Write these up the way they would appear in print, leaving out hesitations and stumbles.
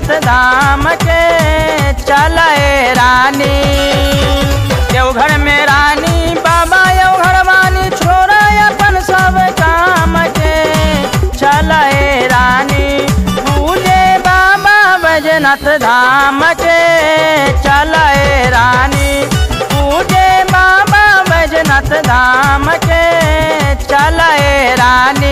बैजनाथ धाम के चले रानी। देवघर में रानी बाबा देवघर वानी छोड़ा अपन सब काम के चले रानी। पूजे बाबा बैजनाथ धाम के चले रानी। पूजे बाबा बैजनाथ धाम के चले रानी।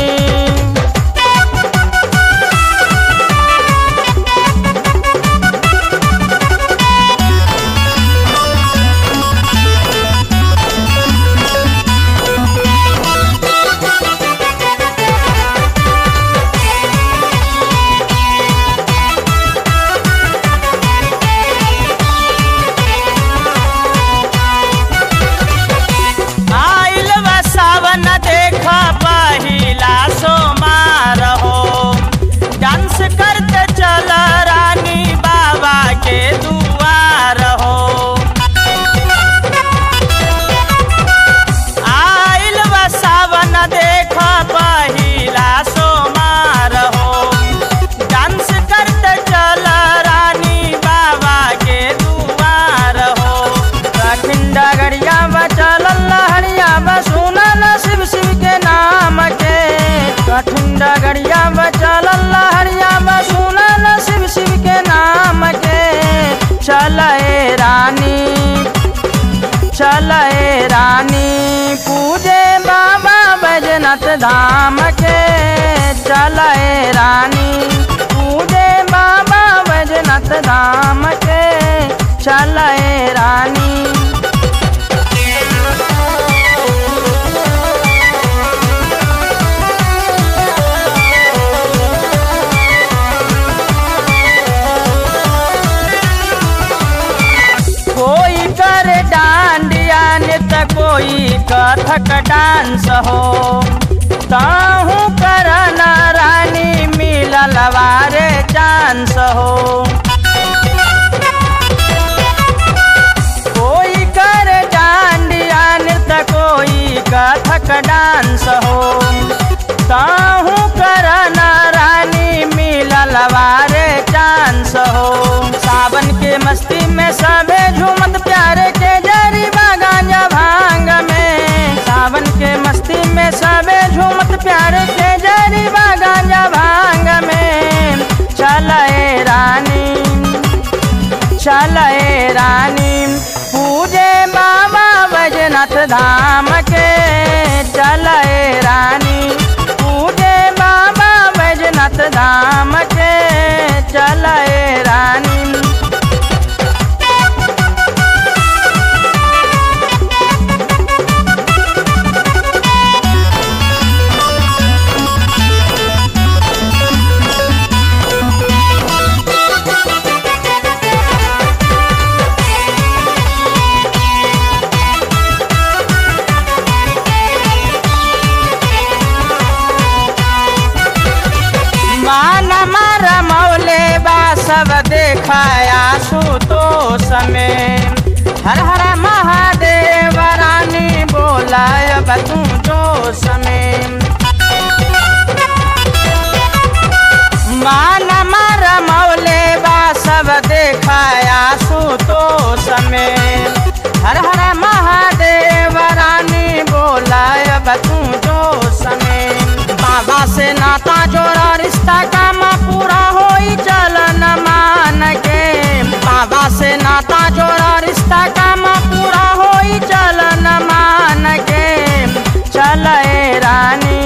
पहिला सोमार हो डांस करते चल रानी बाबा के दुआर हो। आइल बा सावन देख पहिला सोमार हो डांस करते चल रानी बाबा के दुआर हो। कठिन डगरिया बचल लहरिया बसुना शिव शिव के नाम के। कठिन डगरिया बचल लहरिया बसुना शिव शिव के नाम के चले रानी। चले रानी पूजे बाबा बैजनाथ धाम के चले रानी। पूजे बाबा बैजनाथ धाम के चले रानी। कोई कर डांडिया नृत्य कोई कथक डांस हो ताहू करना रानी मिलल वारे चांस हो। कोई कर डांडिया नृत्य कोई कथक डांस हो ताहू करना रानी मिलल वारे चांस हो। सावन के मस्ती में सबे झूमत प्यारे के जरी गांजा भांग में। सावन के मस्ती में सबे झूमत प्यारे के जरी गांजा भांग में चले रानी। चले रानी पूजे बाबा बैजनाथ धाम के चले रानी। पूजे बाबा बैजनाथ धाम के चले रानी। सब देखाया सुतोष में हर हर महादेव रानी बोलाय बतू जोश में। मान मर मौले बा सब देखाया सुतोष में हर हर महादेव रानी बोलाय बतू जोश में। बाबा से नाता जोड़ा रिश्ता काम पूरा होई चलन मान के। बाबा से नाता जोड़ा रिश्ता काम पूरा होई चलन मान के चले रानी।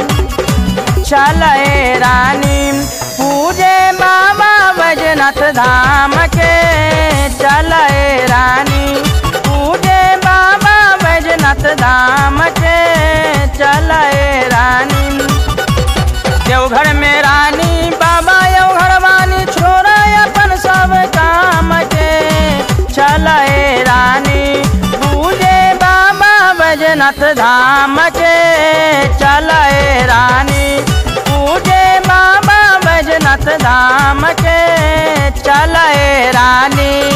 चले रानी पूजे बाबा बैजनाथ धाम के चले रानी। पूजे बाबा बैजनाथ धाम के चले रानी। देवघर में रानी बाबा देवघर वानी छोड़ा अपन सब काम के चले रानी। पूजे बाबा बैजनाथ धाम के चले रानी। पूजे बाबा बैजनाथ धाम के चले रानी।